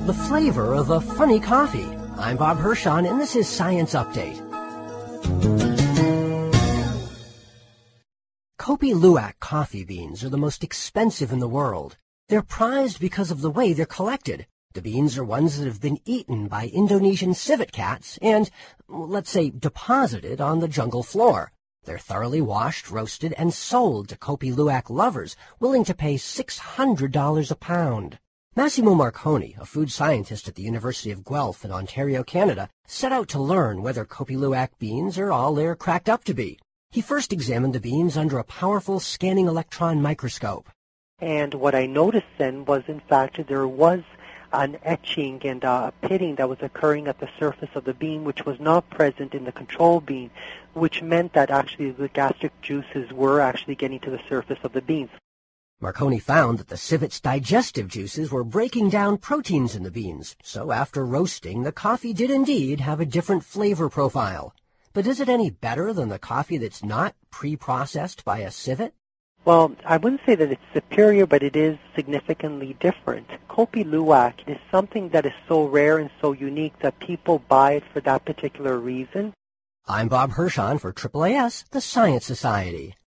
the flavor of a funny coffee. I'm Bob Hirschon, and this is Science Update. Kopi Luwak coffee beans are the most expensive in the world. They're prized because of the way they're collected. The beans are ones that have been eaten by Indonesian civet cats and, let's say, deposited on the jungle floor. They're thoroughly washed, roasted, and sold to Kopi Luwak lovers willing to pay $600 a pound. Massimo Marconi, a food scientist at the University of Guelph in Ontario, Canada, set out to learn whether Kopi Luwak beans are all they're cracked up to be. He first examined the beans under a powerful scanning electron microscope. And what I noticed then was, in fact, there was an etching and a pitting that was occurring at the surface of the bean, which was not present in the control bean, which meant that actually the gastric juices were actually getting to the surface of the beans. Marconi found that the civet's digestive juices were breaking down proteins in the beans, so after roasting, the coffee did indeed have a different flavor profile. But is it any better than the coffee that's not pre-processed by a civet? Well, I wouldn't say that it's superior, but it is significantly different. Kopi Luwak is something that is so rare and so unique that people buy it for that particular reason. I'm Bob Hirschon for AAAS, the Science Society.